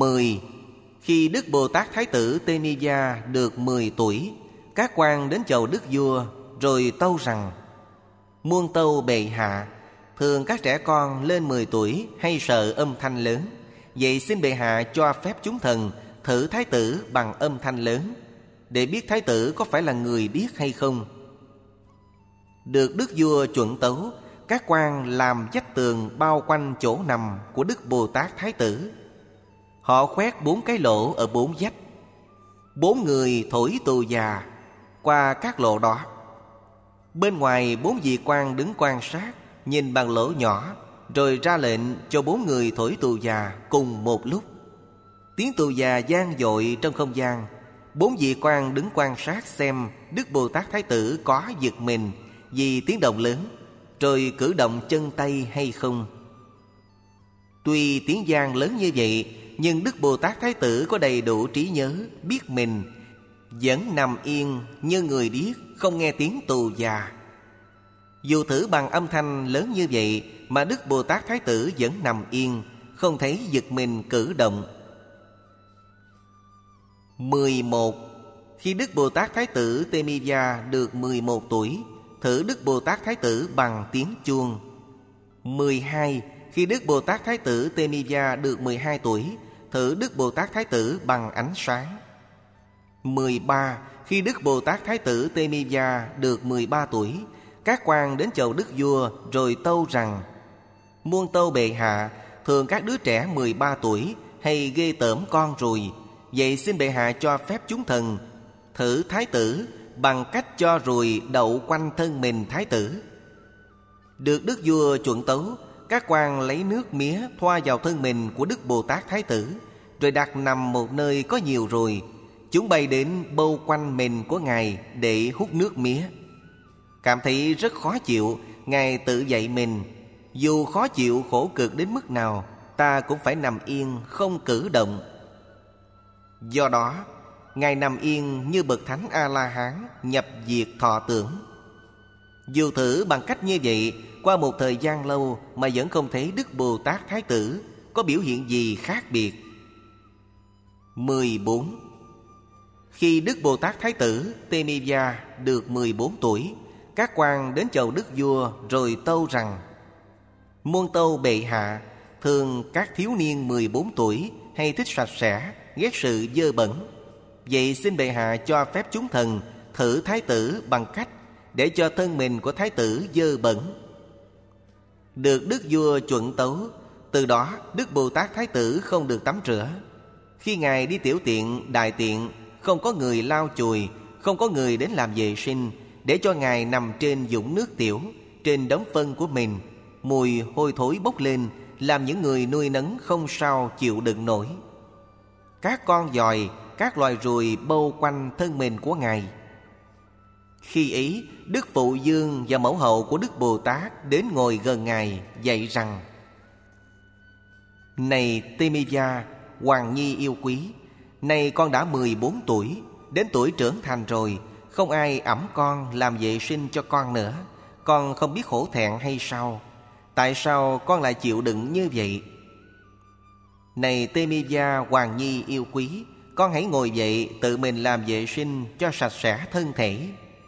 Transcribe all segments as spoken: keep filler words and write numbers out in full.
Mười. Khi Đức Bồ Tát Thái tử Tê Mi Gia được mười tuổi, các quan đến chầu đức vua rồi tâu rằng: Muôn tâu bệ hạ, thường các trẻ con lên mười tuổi hay sợ âm thanh lớn, vậy xin bệ hạ cho phép chúng thần thử thái tử bằng âm thanh lớn, để biết thái tử có phải là người điếc hay không. Được đức vua chuẩn tấu, các quan làm vách tường bao quanh chỗ nằm của Đức Bồ Tát Thái tử. Họ khoét bốn cái lỗ ở bốn vách. Bốn người thổi tù già qua các lỗ đó. Bên ngoài bốn vị quan đứng quan sát, nhìn bằng lỗ nhỏ, rồi ra lệnh cho bốn người thổi tù già cùng một lúc. Tiếng tù già vang dội trong không gian. Bốn vị quan đứng quan sát xem Đức Bồ Tát Thái tử có giật mình vì tiếng động lớn, rồi cử động chân tay hay không. Tuy tiếng vang lớn như vậy, nhưng Đức Bồ Tát Thái tử có đầy đủ trí nhớ, biết mình vẫn nằm yên như người điếc, không nghe tiếng tù già. Dù thử bằng âm thanh lớn như vậy mà Đức Bồ Tát Thái tử vẫn nằm yên, không thấy giật mình cử động. Mười một. Khi Đức Bồ Tát Thái tử Tê Mi Gia được mười một tuổi, thử Đức Bồ Tát Thái tử bằng tiếng chuông. Mười hai. Khi Đức Bồ Tát Thái tử Tê Mi Gia được mười hai tuổi, thử Đức Bồ Tát Thái tử bằng ánh sáng. Mười ba. Khi Đức Bồ Tát Thái tử Tê Mi Gia được mười ba tuổi, các quan đến chầu đức vua rồi tâu rằng: Muôn tâu bệ hạ, thường các đứa trẻ mười ba tuổi hay ghê tởm con ruồi, vậy xin bệ hạ cho phép chúng thần thử thái tử bằng cách cho ruồi đậu quanh thân mình thái tử. Được đức vua chuẩn tấu, các quan lấy nước mía thoa vào thân mình của Đức Bồ Tát Thái tử, rồi đặt nằm một nơi có nhiều ruồi. Chúng bay đến bâu quanh mình của Ngài để hút nước mía. Cảm thấy rất khó chịu, Ngài tự dạy mình: Dù khó chịu khổ cực đến mức nào, ta cũng phải nằm yên không cử động. Do đó, Ngài nằm yên như bậc Thánh A-la-hán nhập diệt thọ tưởng. Dù thử bằng cách như vậy, qua một thời gian lâu mà vẫn không thấy Đức Bồ Tát Thái tử có biểu hiện gì khác biệt. Mười bốn. Khi Đức Bồ Tát Thái tử Tê Mi Gia được mười bốn tuổi, các quan đến chầu đức vua rồi tâu rằng: Muôn tâu bệ hạ, thường các thiếu niên mười bốn tuổi hay thích sạch sẽ, ghét sự dơ bẩn, vậy xin bệ hạ cho phép chúng thần thử thái tử bằng cách để cho thân mình của thái tử dơ bẩn. Được đức vua chuẩn tấu, từ đó Đức Bồ Tát Thái tử không được tắm rửa. Khi Ngài đi tiểu tiện, đại tiện, không có người lau chùi, không có người đến làm vệ sinh, để cho Ngài nằm trên vũng nước tiểu, trên đống phân của mình. Mùi hôi thối bốc lên, làm những người nuôi nấng không sao chịu đựng nổi. Các con giòi, các loài ruồi bâu quanh thân mình của Ngài. Khi ấy, Đức Phụ Dương và mẫu hậu của Đức Bồ Tát đến ngồi gần Ngài, dạy rằng: Này Tê Mi Gia, hoàng nhi yêu quý, nay con đã mười bốn tuổi, đến tuổi trưởng thành rồi, không ai ẵm con làm vệ sinh cho con nữa. Con không biết hổ thẹn hay sao? Tại sao con lại chịu đựng như vậy? Này Tê Mi Gia, hoàng nhi yêu quý, con hãy ngồi dậy tự mình làm vệ sinh cho sạch sẽ thân thể.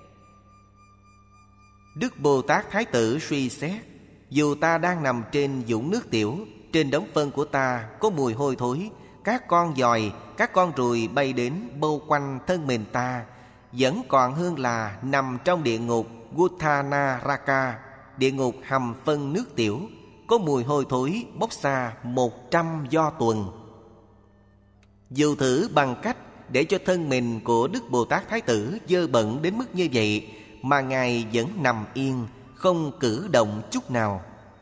Đức Bồ Tát Thái tử suy xét: Dù ta đang nằm trên vũng nước tiểu, trên đống phân của ta có mùi hôi thối, các con giòi, các con ruồi bay đến bâu quanh thân mình ta, vẫn còn hơn là nằm trong địa ngục Guthanaraka, địa ngục hầm phân nước tiểu, có mùi hôi thối bốc xa một trăm do tuần. Dù thử bằng cách để cho thân mình của Đức Bồ Tát Thái tử dơ bẩn đến mức như vậy, mà Ngài vẫn nằm yên, không cử động chút nào.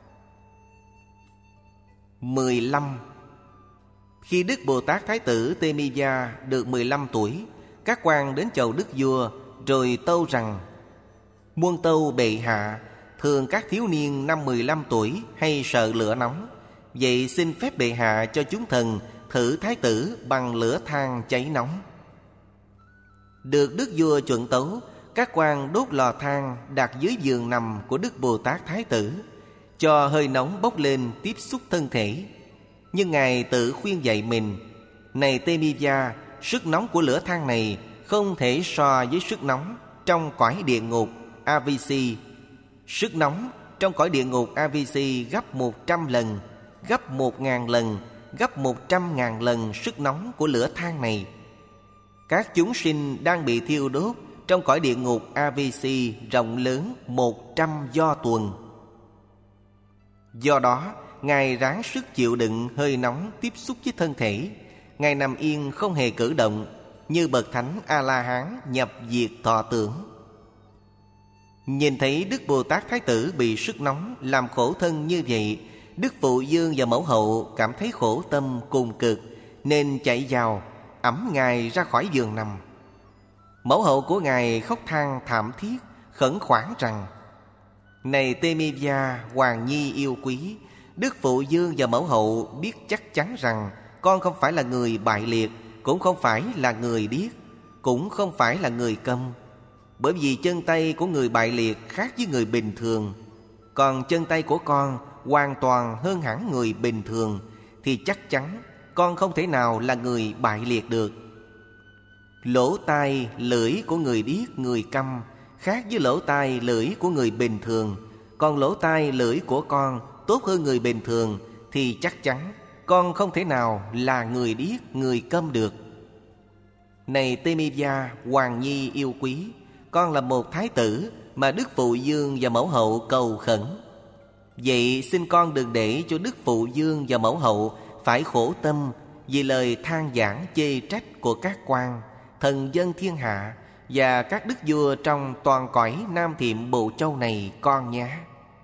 Mười lăm. Khi Đức Bồ Tát Thái tử Tê Mi Gia được mười lăm tuổi, các quan đến chầu đức vua rồi tâu rằng: Muôn tâu bệ hạ, thường các thiếu niên năm mười lăm tuổi hay sợ lửa nóng, vậy xin phép bệ hạ cho chúng thần thử thái tử bằng lửa than cháy nóng. Được đức vua chuẩn tấu, các quan đốt lò than đặt dưới giường nằm của Đức Bồ Tát Thái tử, cho hơi nóng bốc lên tiếp xúc thân thể. Nhưng Ngài tự khuyên dạy mình: Này Temija, sức nóng của lửa than này không thể so với sức nóng trong cõi địa ngục a vê xê. Sức nóng trong cõi địa ngục a vê xê gấp một trăm lần, gấp một ngàn lần, gấp một trăm ngàn lần sức nóng của lửa than này. Các chúng sinh đang bị thiêu đốt trong cõi địa ngục a vê xê rộng lớn một trăm do tuần. Do đó, Ngài ráng sức chịu đựng hơi nóng tiếp xúc với thân thể. Ngài nằm yên không hề cử động, như bậc thánh A-la-hán nhập diệt thọ tưởng. Nhìn thấy Đức Bồ Tát Thái Tử bị sức nóng làm khổ thân như vậy, Đức Phụ Dương và Mẫu Hậu cảm thấy khổ tâm cùng cực, nên chạy vào ẵm Ngài ra khỏi giường nằm. Mẫu hậu của Ngài khóc than thảm thiết, khẩn khoản rằng: Này Temija, Hoàng Nhi yêu quý, Đức Phụ Dương và Mẫu Hậu biết chắc chắn rằng con không phải là người bại liệt, cũng không phải là người điếc, cũng không phải là người câm. Bởi vì chân tay của người bại liệt khác với người bình thường, còn chân tay của con hoàn toàn hơn hẳn người bình thường, thì chắc chắn con không thể nào là người bại liệt được. Lỗ tai, lưỡi của người điếc, người câm khác với lỗ tai, lưỡi của người bình thường, còn lỗ tai, lưỡi của con tốt hơn người bình thường, thì chắc chắn con không thể nào là người điếc, người câm được. Này Temija, Hoàng Nhi yêu quý, con là một thái tử mà Đức Phụ Dương và Mẫu Hậu cầu khẩn. Vậy xin con đừng để cho Đức Phụ Dương và Mẫu Hậu phải khổ tâm vì lời than vãn chê trách của các quan, thần dân thiên hạ và các đức vua trong toàn cõi Nam Thiệm Bộ Châu này con nhé.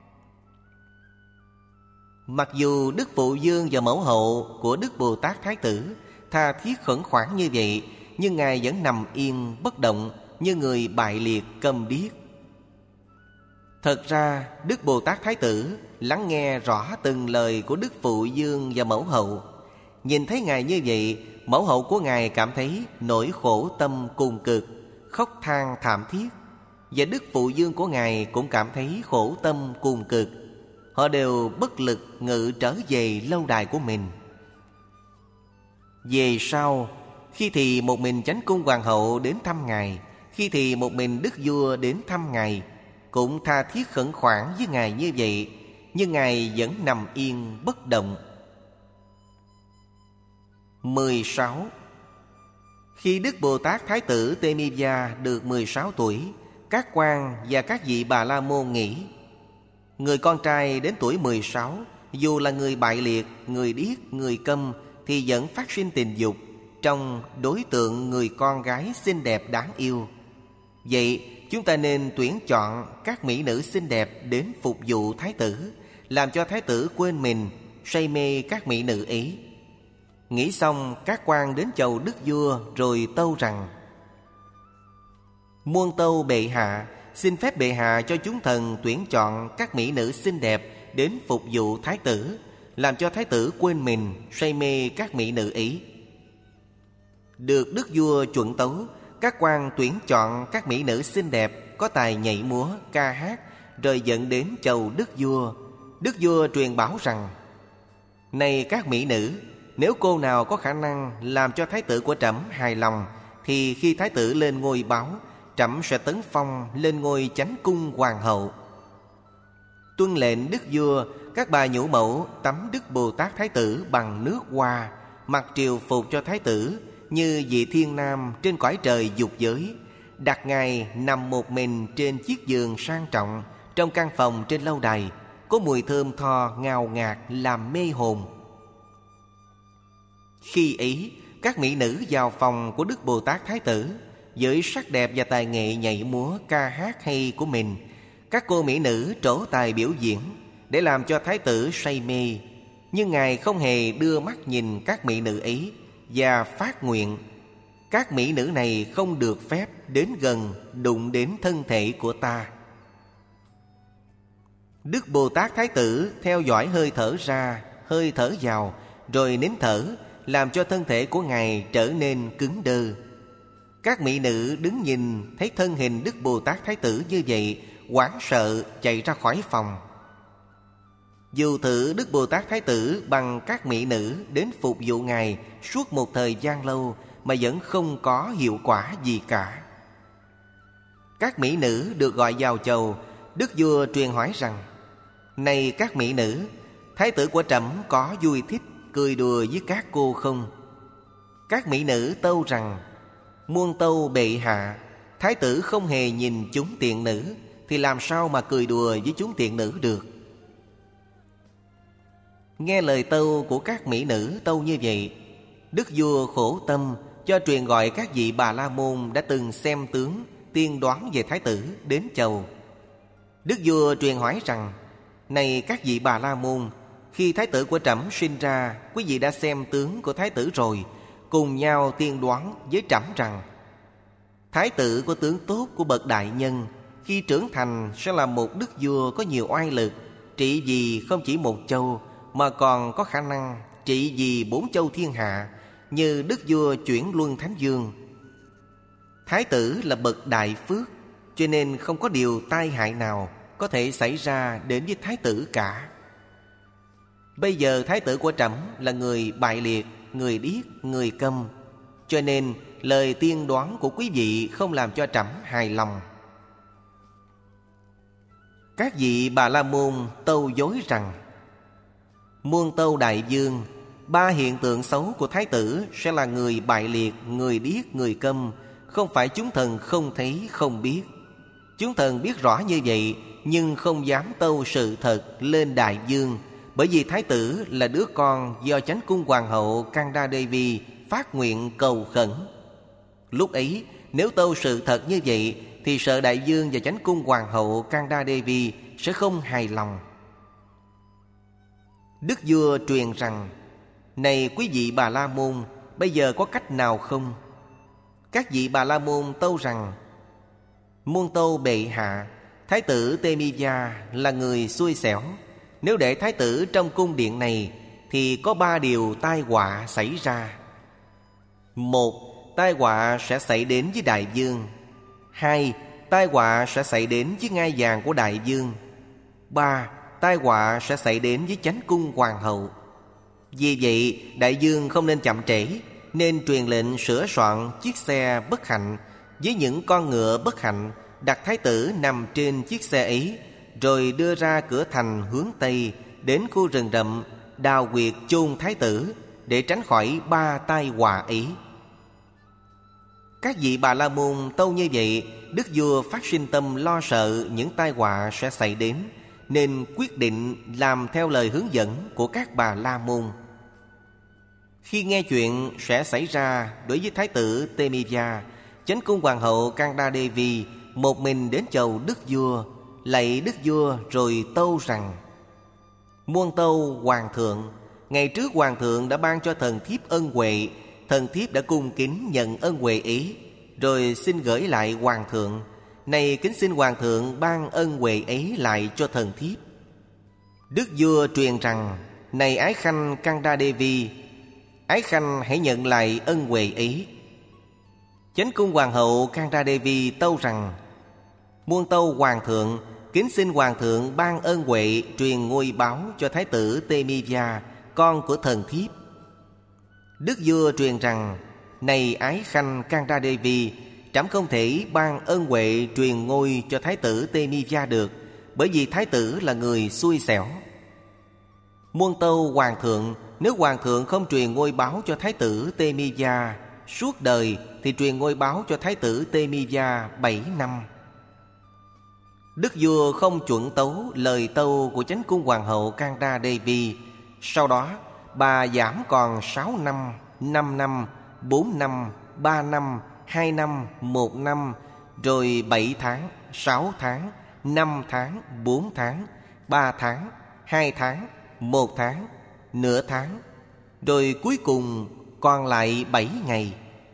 Mặc dù Đức Phụ Dương và Mẫu Hậu của Đức Bồ Tát Thái Tử tha thiết khẩn khoản như vậy, nhưng Ngài vẫn nằm yên bất động như người bại liệt câm điếc. Thật ra Đức Bồ Tát Thái Tử lắng nghe rõ từng lời của Đức Phụ Dương và Mẫu Hậu. Nhìn thấy Ngài như vậy, Mẫu Hậu của Ngài cảm thấy nỗi khổ tâm cùng cực, khóc than thảm thiết. Và Đức Phụ Dương của Ngài cũng cảm thấy khổ tâm cùng cực. Họ đều bất lực ngự trở về lâu đài của mình. Về sau, khi thì một mình Chánh Cung Hoàng hậu đến thăm Ngài, khi thì một mình Đức Vua đến thăm Ngài, cũng tha thiết khẩn khoản với Ngài như vậy, nhưng Ngài vẫn nằm yên bất động. mười sáu. Khi Đức Bồ Tát Thái Tử Temija được mười sáu tuổi, các quan và các vị Bà La Môn nghĩ: người con trai đến tuổi mười sáu, dù là người bại liệt, người điếc, người câm, thì vẫn phát sinh tình dục trong đối tượng người con gái xinh đẹp đáng yêu. Vậy chúng ta nên tuyển chọn các mỹ nữ xinh đẹp đến phục vụ Thái tử, làm cho Thái tử quên mình, say mê các mỹ nữ ấy. Nghĩ xong, các quan đến chầu Đức Vua rồi tâu rằng: Muôn tâu bệ hạ, xin phép bệ hạ cho chúng thần tuyển chọn các mỹ nữ xinh đẹp đến phục vụ Thái tử, làm cho Thái tử quên mình, say mê các mỹ nữ ấy. Được Đức Vua chuẩn tấu, các quan tuyển chọn các mỹ nữ xinh đẹp có tài nhảy múa, ca hát, rồi dẫn đến chầu Đức Vua. Đức Vua truyền bảo rằng: Này các mỹ nữ, nếu cô nào có khả năng làm cho Thái tử của trẫm hài lòng, thì khi Thái tử lên ngôi báu, trẫm sẽ tấn phong lên ngôi Chánh Cung Hoàng hậu. Tuân lệnh Đức Vua, các bà nhũ mẫu tắm Đức Bồ Tát Thái tử bằng nước hoa, mặc triều phục cho Thái tử như vị thiên nam trên cõi trời dục giới, đặt Ngài nằm một mình trên chiếc giường sang trọng trong căn phòng trên lâu đài, có mùi thơm tho ngào ngạt làm mê hồn. Khi ấy, các mỹ nữ vào phòng của Đức Bồ Tát Thái tử, với sắc đẹp và tài nghệ nhảy múa ca hát hay của mình, các cô mỹ nữ trổ tài biểu diễn để làm cho Thái tử say mê. Nhưng Ngài không hề đưa mắt nhìn các mỹ nữ ấy, và phát nguyện: các mỹ nữ này không được phép đến gần đụng đến thân thể của ta. Đức Bồ Tát Thái tử theo dõi hơi thở ra, hơi thở vào, rồi nín thở, làm cho thân thể của Ngài trở nên cứng đơ. Các mỹ nữ đứng nhìn thấy thân hình Đức Bồ Tát Thái tử như vậy, hoảng sợ chạy ra khỏi phòng. Dù thử Đức Bồ Tát Thái Tử bằng các mỹ nữ đến phục vụ Ngài suốt một thời gian lâu mà vẫn không có hiệu quả gì cả. Các mỹ nữ được gọi vào chầu, Đức vua truyền hỏi rằng: Này các mỹ nữ, Thái tử của trẫm có vui thích cười đùa với các cô không? Các mỹ nữ tâu rằng: Muôn tâu bệ hạ, Thái tử không hề nhìn chúng tiện nữ, thì làm sao mà cười đùa với chúng tiện nữ được? Nghe lời tâu của các mỹ nữ tâu như vậy, Đức vua khổ tâm, cho truyền gọi các vị Bà La Môn đã từng xem tướng, tiên đoán về Thái tử đến chầu. Đức vua truyền hỏi rằng: Này các vị Bà La Môn, khi Thái tử của trẫm sinh ra, quý vị đã xem tướng của Thái tử rồi, cùng nhau tiên đoán với trẫm rằng Thái tử có tướng tốt của bậc đại nhân, khi trưởng thành sẽ là một đức vua có nhiều oai lực, trị vì không chỉ một châu, mà còn có khả năng trị vì bốn châu thiên hạ, như đức vua Chuyển Luân Thánh Vương. Thái tử là bậc đại phước, cho nên không có điều tai hại nào có thể xảy ra đến với Thái tử cả. Bây giờ Thái tử của trẫm là người bại liệt, người điếc, người câm, cho nên lời tiên đoán của quý vị không làm cho trẫm hài lòng. Các vị Bà La Môn tâu dối rằng: Muôn tâu đại vương, ba hiện tượng xấu của Thái tử sẽ là người bại liệt, người điếc, người câm, không phải chúng thần không thấy không biết. Chúng thần biết rõ như vậy, nhưng không dám tâu sự thật lên đại vương, bởi vì Thái tử là đứa con do Chánh Cung Hoàng hậu Kanda Devi phát nguyện cầu khẩn. Lúc ấy nếu tâu sự thật như vậy, thì sợ đại vương và Chánh Cung Hoàng hậu Kanda Devi sẽ không hài lòng. Đức vua truyền rằng: Này quý vị Bà La Môn, bây giờ có cách nào không? Các vị Bà La Môn tâu rằng: Muôn tâu bệ hạ, Thái tử Temija là người xui xẻo. Nếu để Thái tử trong cung điện này, thì có ba điều tai họa xảy ra. Một, tai họa sẽ xảy đến với đại vương. Hai, tai họa sẽ xảy đến với ngai vàng của đại vương. Ba, tai họa sẽ xảy đến với Chánh Cung Hoàng hậu. Vì vậy đại vương không nên chậm trễ, nên truyền lệnh sửa soạn chiếc xe bất hạnh với những con ngựa bất hạnh, đặt Thái tử nằm trên chiếc xe ấy, rồi đưa ra cửa thành hướng Tây, đến khu rừng rậm, đào huyệt chôn Thái tử, để tránh khỏi ba tai họa ấy. Các vị Bà La Môn tâu như vậy, đức vua phát sinh tâm lo sợ những tai họa sẽ xảy đến, nên quyết định làm theo lời hướng dẫn của các Bà La Môn. Khi nghe chuyện sẽ xảy ra đối với Thái tử Temija, Chánh Cung Hoàng hậu Kanda Devi một mình đến chầu đức vua, lạy đức vua rồi tâu rằng: Muôn tâu hoàng thượng, ngày trước hoàng thượng đã ban cho thần thiếp ân huệ, thần thiếp đã cung kính nhận ân huệ ấy, rồi xin gửi lại hoàng thượng. Này kính xin hoàng thượng ban ân huệ ấy lại cho thần thiếp. Đức vua truyền rằng: Này ái khanh Kanda Devi, ái khanh hãy nhận lại ân huệ ấy. Chánh Cung Hoàng hậu Kanda Devi tâu rằng: Muôn tâu hoàng thượng, kính xin hoàng thượng ban ân huệ truyền ngôi báo cho Thái tử Temija, con của thần thiếp. Đức vua truyền rằng: Này ái khanh Kanda Devi, trẫm không thể ban ân huệ truyền ngôi cho Thái tử Temija được, bởi vì Thái tử là người xui xẻo. Muôn tâu hoàng thượng, nếu hoàng thượng không truyền ngôi báo cho Thái tử Temija suốt đời, thì truyền ngôi báo cho Thái tử Temija bảy năm. Đức vua không chuẩn tấu lời tâu của Chánh Cung Hoàng hậu Kanda Devi. Sau đó bà giảm còn sáu năm, năm năm, bốn năm, ba năm, hai năm, một năm, rồi bảy tháng, sáu tháng, năm tháng, bốn tháng, ba tháng, hai tháng, một tháng, nửa tháng, rồi cuối cùng còn lại bảy ngày.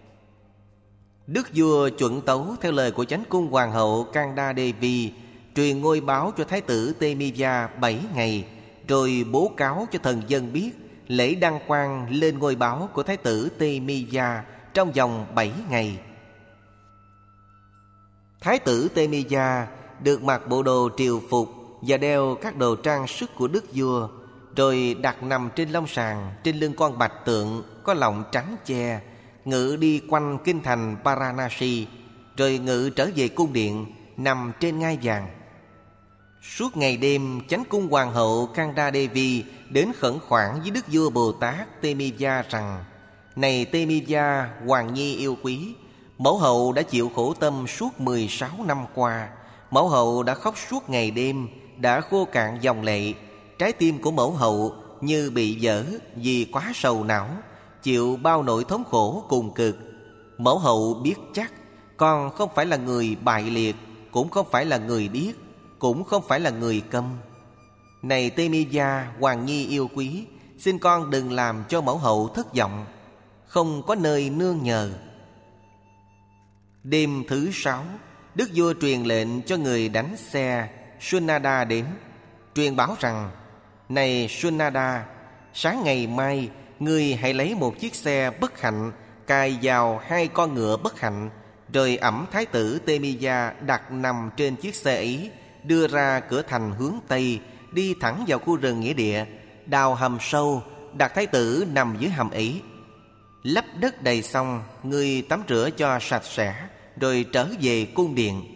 Đức vua chuẩn tấu theo lời của Chánh Cung Hoàng hậu Kanda Devi, truyền ngôi báo cho Thái tử Temija bảy ngày, rồi bố cáo cho thần dân biết lễ đăng quang lên ngôi báo của Thái tử Temija trong vòng bảy ngày. Thái tử Temija được mặc bộ đồ triều phục và đeo các đồ trang sức của đức vua, rồi đặt nằm trên long sàng trên lưng con bạch tượng có lọng trắng che, ngự đi quanh kinh thành Varanasi, rồi ngự trở về cung điện nằm trên ngai vàng. Suốt ngày đêm, chánh cung hoàng hậu Kanda Devi đến khẩn khoản với đức vua Bồ Tát Temija rằng: Này Temija, hoàng nhi yêu quý, mẫu hậu đã chịu khổ tâm suốt mười sáu năm qua. Mẫu hậu đã khóc suốt ngày đêm, đã khô cạn dòng lệ. Trái tim của mẫu hậu như bị vỡ vì quá sầu não, chịu bao nỗi thống khổ cùng cực. Mẫu hậu biết chắc con không phải là người bại liệt, cũng không phải là người điếc, cũng không phải là người câm. Này Temija, hoàng nhi yêu quý, xin con đừng làm cho mẫu hậu thất vọng, không có nơi nương nhờ. Đêm thứ sáu, đức vua truyền lệnh cho người đánh xe Sunada đến, truyền báo rằng: Này Sunada, sáng ngày mai ngươi hãy lấy một chiếc xe bất hạnh cài vào hai con ngựa bất hạnh, rồi ẵm thái tử Temija đặt nằm trên chiếc xe ấy, đưa ra cửa thành hướng Tây, đi thẳng vào khu rừng nghĩa địa, đào hầm sâu, đặt thái tử nằm dưới hầm ấy. Lấp đất đầy xong, ngươi tắm rửa cho sạch sẽ, rồi trở về cung điện.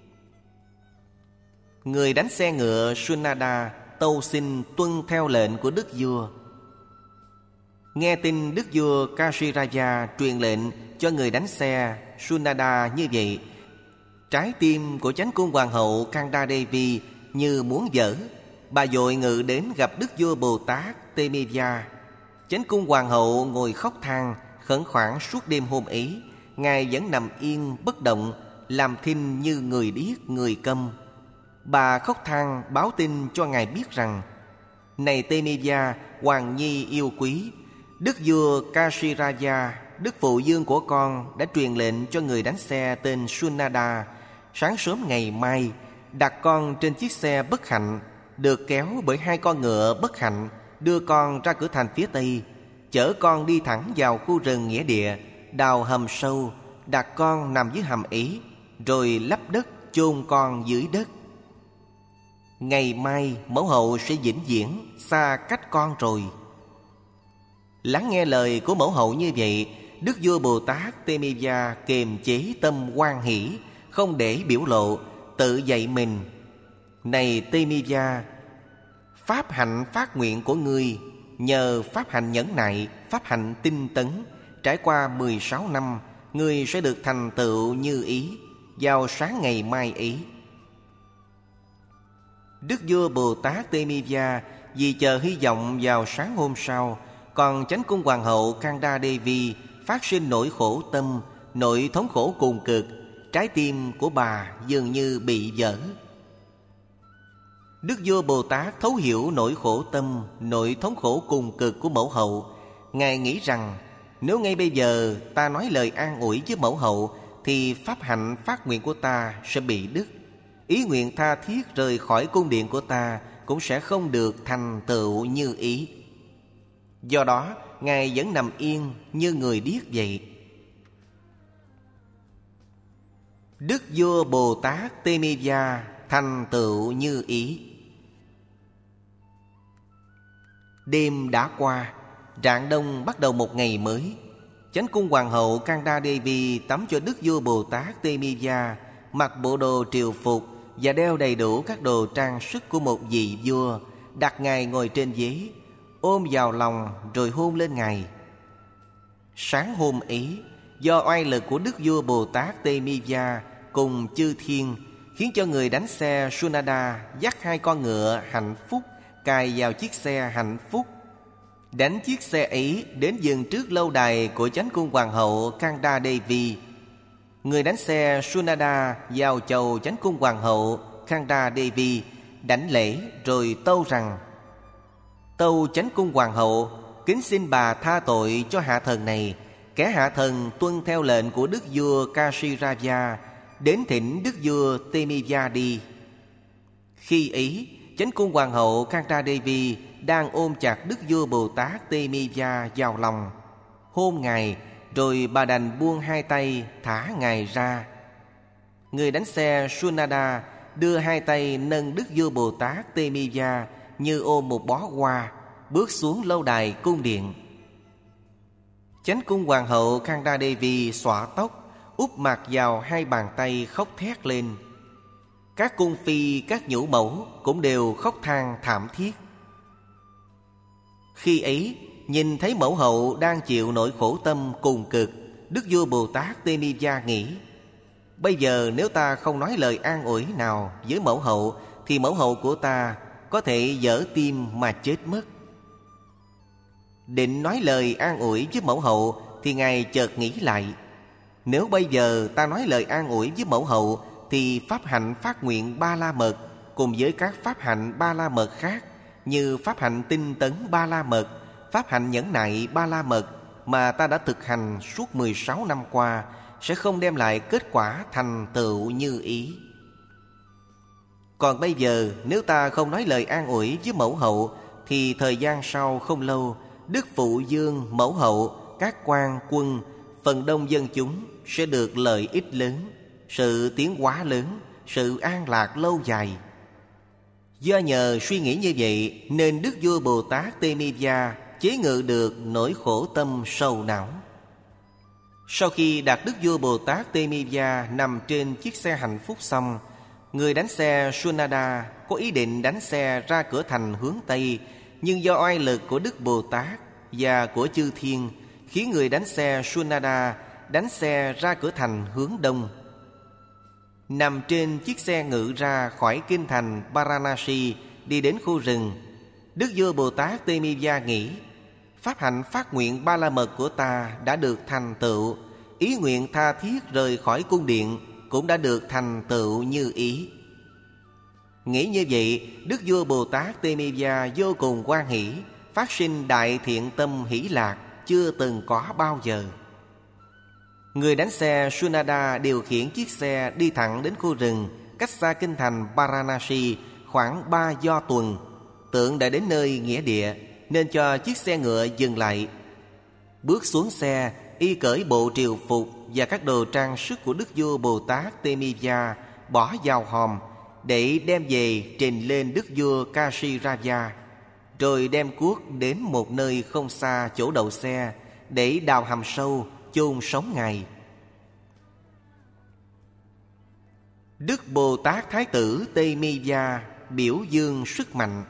Người đánh xe ngựa Sunada tâu xin tuân theo lệnh của đức vua. Nghe tin đức vua Kashiraja truyền lệnh cho người đánh xe Sunada như vậy, trái tim của chánh cung hoàng hậu Kanda Devi như muốn vỡ. Bà vội ngự đến gặp đức vua Bồ Tát Temija. Chánh cung hoàng hậu ngồi khóc than khẩn khoản suốt đêm hôm ấy. Ngài vẫn nằm yên bất động, làm thinh như người điếc người câm. Bà khóc than báo tin cho ngài biết rằng: Này Temija, hoàng nhi yêu quý, đức vua Kashiraja, đức phụ dương của con, đã truyền lệnh cho người đánh xe tên Sunada sáng sớm ngày mai đặt con trên chiếc xe bất hạnh, được kéo bởi hai con ngựa bất hạnh, đưa con ra cửa thành phía Tây, chở con đi thẳng vào khu rừng nghĩa địa, đào hầm sâu, đặt con nằm dưới hầm ấy, rồi lấp đất chôn con dưới đất. Ngày mai mẫu hậu sẽ vĩnh viễn xa cách con rồi. Lắng nghe lời của mẫu hậu như vậy, đức vua Bồ Tát Temija kiềm chế tâm hoan hỷ, không để biểu lộ, tự dạy mình: Này Temija, pháp hạnh phát nguyện của ngươi, nhờ pháp hạnh nhẫn nại, pháp hạnh tinh tấn, trải qua mười sáu năm, ngươi sẽ được thành tựu như ý vào sáng ngày mai ấy. Đức vua Bồ Tát Temija vì chờ hy vọng vào sáng hôm sau, còn chánh cung hoàng hậu Kanda Devi phát sinh nỗi khổ tâm, nỗi thống khổ cùng cực. Trái tim của bà dường như bị vỡ. Đức vua Bồ Tát thấu hiểu nỗi khổ tâm, nỗi thống khổ cùng cực của mẫu hậu. Ngài nghĩ rằng: Nếu ngay bây giờ ta nói lời an ủi với mẫu hậu, thì pháp hạnh phát nguyện của ta sẽ bị đứt. Ý nguyện tha thiết rời khỏi cung điện của ta cũng sẽ không được thành tựu như ý. Do đó, Ngài vẫn nằm yên như người điếc vậy. Đức vua Bồ Tát Temija thành tựu như ý. Đêm đã qua, rạng đông bắt đầu một ngày mới. Chánh cung hoàng hậu Kanda Devi tắm cho đức vua Bồ Tát Temija, mặc bộ đồ triều phục và đeo đầy đủ các đồ trang sức của một vị vua, đặt ngài ngồi trên ghế, ôm vào lòng rồi hôn lên ngài. Sáng hôm ấy, do oai lực của đức vua Bồ Tát Temija cùng chư thiên, khiến cho người đánh xe Sunada dắt hai con ngựa hạnh phúc cài vào chiếc xe hạnh phúc, đánh chiếc xe ấy đến dừng trước lâu đài của chánh cung hoàng hậu Kanda Devi. Người đánh xe Sunada vào chầu chánh cung hoàng hậu Kanda Devi, đảnh lễ rồi tâu rằng: Tâu chánh cung hoàng hậu, kính xin bà tha tội cho hạ thần này. Kẻ hạ thần tuân theo lệnh của đức vua Kashiraja, đến thỉnh đức vua Temija đi. Khi ấy, chánh cung hoàng hậu Kanda Devi đang ôm chặt đức vua Bồ Tát Temija vào lòng, hôn ngài, rồi bà đành buông hai tay thả ngài ra. Người đánh xe Sunada đưa hai tay nâng Đức Vua Bồ Tát Temiya như ôm một bó hoa, bước xuống lâu đài cung điện. Chánh cung hoàng hậu Khanda Devi xõa tóc, úp mặt vào hai bàn tay khóc thét lên. Các cung phi, các nhũ mẫu cũng đều khóc than thảm thiết. Khi ấy, nhìn thấy mẫu hậu đang chịu nỗi khổ tâm cùng cực, Đức Vua Bồ Tát Temiya nghĩ: bây giờ nếu ta không nói lời an ủi nào với mẫu hậu, thì mẫu hậu của ta có thể vỡ tim mà chết mất. Định nói lời an ủi với mẫu hậu, thì Ngài chợt nghĩ lại: nếu bây giờ ta nói lời an ủi với mẫu hậu, thì pháp hạnh phát nguyện ba la mật cùng với các pháp hạnh ba la mật khác, như pháp hạnh tinh tấn ba la mật, pháp hạnh nhẫn nại ba la mật mà ta đã thực hành suốt mười sáu năm qua, sẽ không đem lại kết quả thành tựu như ý. Còn bây giờ nếu ta không nói lời an ủi với mẫu hậu, thì thời gian sau không lâu, Đức Phụ Dương, mẫu hậu, các quan quân, phần đông dân chúng sẽ được lợi ích lớn, sự tiến hóa lớn, sự an lạc lâu dài. Do nhờ suy nghĩ như vậy nên Đức Vua Bồ Tát Temiya chế ngự được nỗi khổ tâm sầu não. Sau khi đặt Đức Vua Bồ Tát Temiya nằm trên chiếc xe hạnh phúc xong, người đánh xe Sunada có ý định đánh xe ra cửa thành hướng Tây, nhưng do oai lực của Đức Bồ Tát và của chư thiên khiến người đánh xe Sunada đánh xe ra cửa thành hướng Đông. Nằm trên chiếc xe ngự ra khỏi kinh thành Varanasi đi đến khu rừng, Đức Vua Bồ Tát Temiya nghĩ: pháp hạnh phát nguyện ba la mật của ta đã được thành tựu, ý nguyện tha thiết rời khỏi cung điện cũng đã được thành tựu như ý. Nghĩ như vậy, Đức Vua Bồ Tát Temiya vô cùng hoan hỷ, phát sinh đại thiện tâm hỷ lạc chưa từng có bao giờ. Người đánh xe Sunada điều khiển chiếc xe đi thẳng đến khu rừng cách xa kinh thành Varanasi khoảng ba do tuần, tưởng đã đến nơi nghĩa địa nên cho chiếc xe ngựa dừng lại. Bước xuống xe, y cởi bộ triều phục và các đồ trang sức của Đức Vua Bồ Tát Temiya bỏ vào hòm để đem về trình lên Đức Vua Kashiraja, rồi đem cuốc đến một nơi không xa chỗ đậu xe để đào hầm sâu chôn sống Ngài. Đức Bồ Tát Thái tử Temiya biểu dương sức mạnh.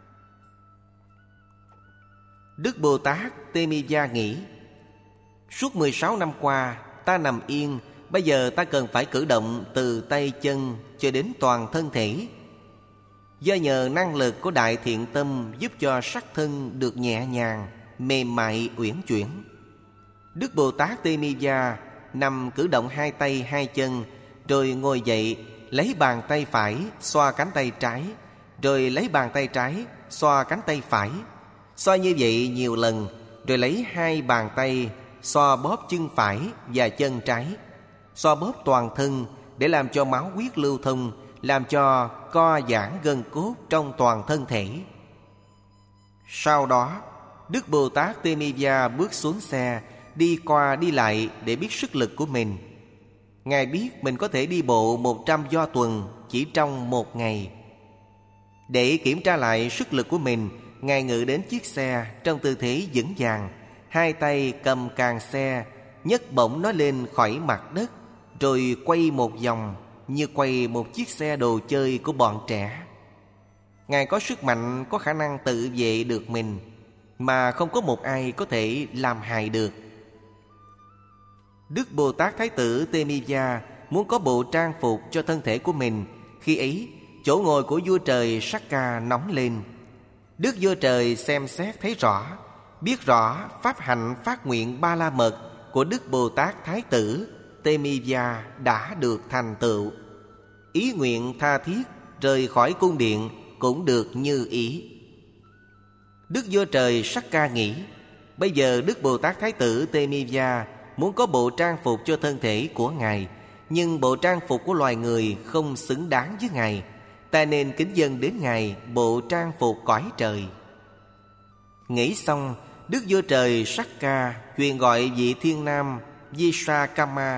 Đức Bồ Tát Temiya nghĩ: suốt mười sáu năm qua ta nằm yên, bây giờ ta cần phải cử động từ tay chân cho đến toàn thân thể. Do nhờ năng lực của đại thiện tâm giúp cho sắc thân được nhẹ nhàng, mềm mại, uyển chuyển. Đức Bồ Tát Temiya nằm cử động hai tay hai chân, rồi ngồi dậy, lấy bàn tay phải xoa cánh tay trái, rồi lấy bàn tay trái xoa cánh tay phải. Xoa như vậy nhiều lần, rồi lấy hai bàn tay xoa bóp chân phải và chân trái, xoa bóp toàn thân để làm cho máu huyết lưu thông, làm cho co giãn gân cốt trong toàn thân thể. Sau đó, Đức Bồ Tát Temiya bước xuống xe, đi qua đi lại để biết sức lực của mình. Ngài biết mình có thể đi bộ một trăm do tuần chỉ trong một ngày. Để kiểm tra lại sức lực của mình, Ngài ngự đến chiếc xe trong tư thế vững vàng, hai tay cầm càng xe, nhấc bổng nó lên khỏi mặt đất, rồi quay một vòng như quay một chiếc xe đồ chơi của bọn trẻ. Ngài có sức mạnh, có khả năng tự vệ được mình, mà không có một ai có thể làm hại được. Đức Bồ Tát Thái tử Temiya muốn có bộ trang phục cho thân thể của mình. Khi ấy, chỗ ngồi của vua trời Sakka nóng lên. Đức vua trời xem xét thấy rõ, biết rõ pháp hạnh phát nguyện ba la mật của Đức Bồ Tát Thái tử Temiya đã được thành tựu. Ý nguyện tha thiết rời khỏi cung điện cũng được như ý. Đức vua trời Sakka nghĩ: bây giờ Đức Bồ Tát Thái tử Temiya muốn có bộ trang phục cho thân thể của Ngài, nhưng bộ trang phục của loài người không xứng đáng với Ngài. Ta nên kính dâng đến Ngài bộ trang phục cõi trời. Nghĩ xong, Đức vua trời Sakka truyền gọi vị thiên nam Visakama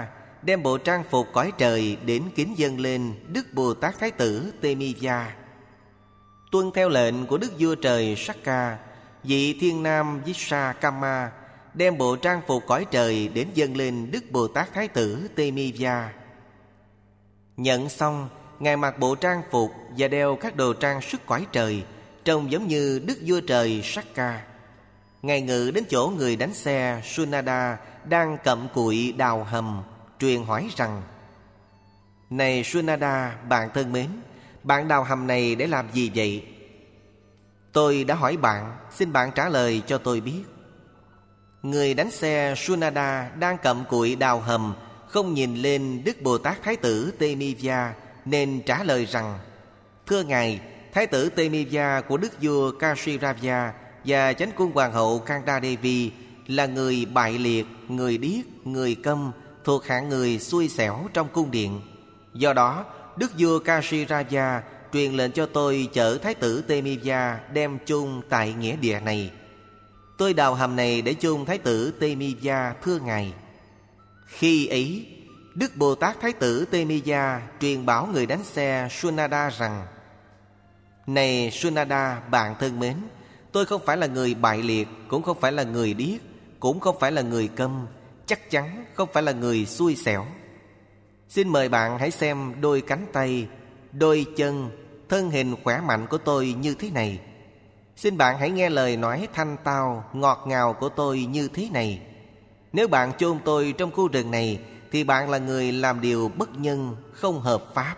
đem bộ trang phục cõi trời đến kính dâng lên Đức Bồ Tát Thái tử Temija. Tuân theo lệnh của Đức Vua Trời Sakka, vị Thiên Nam Vishakama đem bộ trang phục cõi trời đến dâng lên Đức Bồ Tát Thái tử Temija. Nhận xong, Ngài mặc bộ trang phục và đeo các đồ trang sức cõi trời, trông giống như Đức Vua Trời Sakka. Ngài ngự đến chỗ người đánh xe Sunada đang cặm cụi đào hầm, truyền hỏi rằng: Này Sunada, bạn thân mến, bạn đào hầm này để làm gì vậy? Tôi đã hỏi bạn, xin bạn trả lời cho tôi biết. Người đánh xe Sunada đang cặm cụi đào hầm, không nhìn lên Đức Bồ Tát Thái tử Temija, nên trả lời rằng: Thưa Ngài, Thái tử Temija của Đức vua Kashyapa và Chánh cung hoàng hậu Kanda Devi là người bại liệt, người điếc, người câm, thuộc hạng người xui xẻo trong cung điện. Do đó, Đức vua Kashyapa truyền lệnh cho tôi chở Thái tử Temija đem chôn tại nghĩa địa này. Tôi đào hầm này để chôn Thái tử Temija, thưa Ngài. Khi ấy, Đức Bồ Tát Thái tử Temija truyền bảo người đánh xe Sunada rằng: Này Sunada, bạn thân mến, tôi không phải là người bại liệt, cũng không phải là người điếc, cũng không phải là người câm, chắc chắn không phải là người xui xẻo. Xin mời bạn hãy xem đôi cánh tay, đôi chân, thân hình khỏe mạnh của tôi như thế này. Xin bạn hãy nghe lời nói thanh tao, ngọt ngào của tôi như thế này. Nếu bạn chôn tôi trong khu rừng này thì bạn là người làm điều bất nhân, không hợp pháp.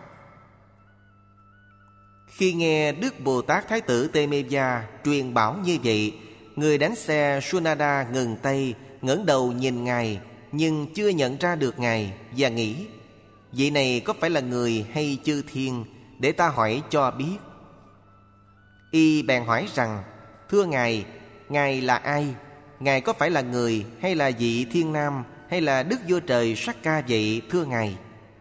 Khi nghe Đức Bồ Tát Thái tử Temija truyền bảo như vậy, người đánh xe Sunada ngừng tay, ngẩng đầu nhìn Ngài, nhưng chưa nhận ra được Ngài, và nghĩ: Vị này có phải là người hay chư thiên, để ta hỏi cho biết. Y bèn hỏi rằng: Thưa Ngài, Ngài là ai? Ngài có phải là người, hay là vị Thiên Nam, hay là Đức Vua Trời Sakka vậy, thưa Ngài?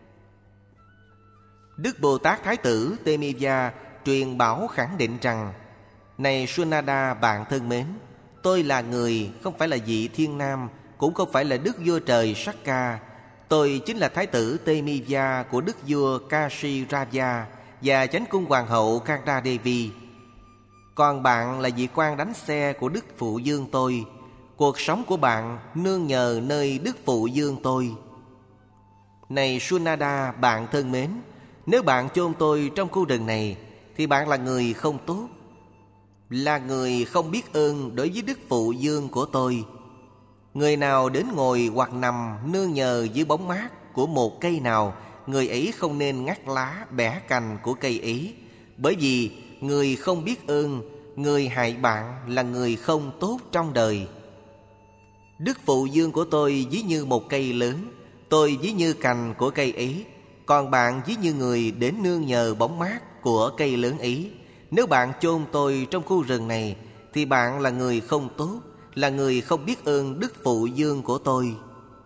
Đức Bồ Tát Thái tử Temija truyền bảo khẳng định rằng: Này Sunada, bạn thân mến, tôi là người, không phải là vị Thiên Nam, cũng không phải là Đức Vua Trời Sakka. Tôi chính là Thái tử Temija của Đức vua Kashyapa và Chánh cung hoàng hậu Kanda Devi. Còn bạn là vị quan đánh xe của Đức Phụ Dương tôi. Cuộc sống của bạn nương nhờ nơi Đức Phụ Dương tôi. Này Sunada, bạn thân mến, nếu bạn chôn tôi trong khu rừng này thì bạn là người không tốt, là người không biết ơn đối với Đức Phụ Dương của tôi. Người nào đến ngồi hoặc nằm nương nhờ dưới bóng mát của một cây nào, người ấy không nên ngắt lá bẻ cành của cây ấy, bởi vì người không biết ơn, người hại bạn là người không tốt trong đời. Đức Phụ Dương của tôi ví như một cây lớn, tôi ví như cành của cây ấy, còn bạn ví như người đến nương nhờ bóng mát của cây lớn ấy. Nếu bạn chôn tôi trong khu rừng này thì bạn là người không tốt, là người không biết ơn Đức Phụ Dương của tôi.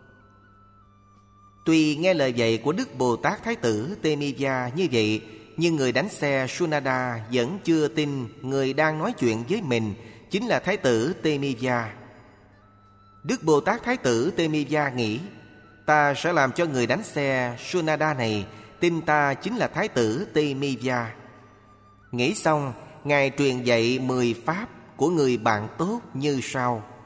Tuy nghe lời dạy của Đức Bồ Tát Thái tử Temija như vậy, nhưng người đánh xe Sunada vẫn chưa tin người đang nói chuyện với mình chính là Thái tử Temija. Đức Bồ Tát Thái tử Temija nghĩ: Ta sẽ làm cho người đánh xe Sunada này tin ta chính là Thái tử Temija. Nghĩ xong, Ngài truyền dạy mười pháp của người bạn tốt như sau.